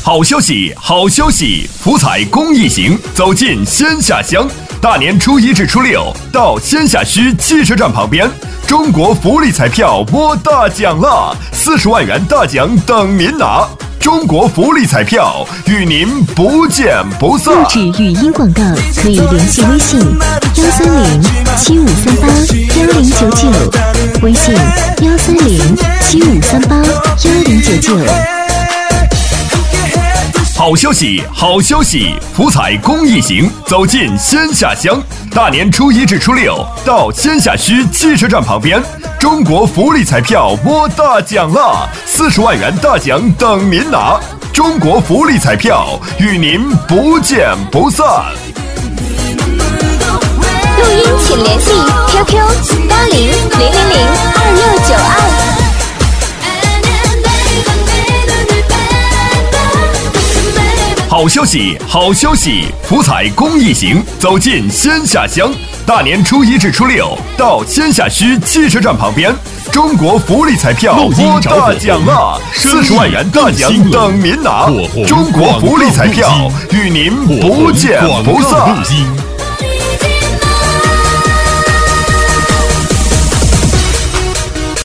好消息，好消息！福彩公益行走进仙下乡，大年初一至初六到仙下区汽车站旁边，中国福利彩票摸大奖了，40万元大奖等您拿！中国福利彩票与您不见不散。 录制语音广告可以联系微信13075381099，微信13075381099。 好消息，好消息！福彩公益行走进仙下乡，大年初一至初六到仙下区汽车站旁边，中国福利彩票摸大奖了，40万元大奖等您拿！中国福利彩票与您不见不散。 录音请联系 QQ8000022692。 好消息，好消息！福彩公益行走进仙下乡，大年初一至初六到仙下区汽车站旁边，中国福利彩票摸大奖了，40万元大奖等您拿！中国福利彩票与您不见不散。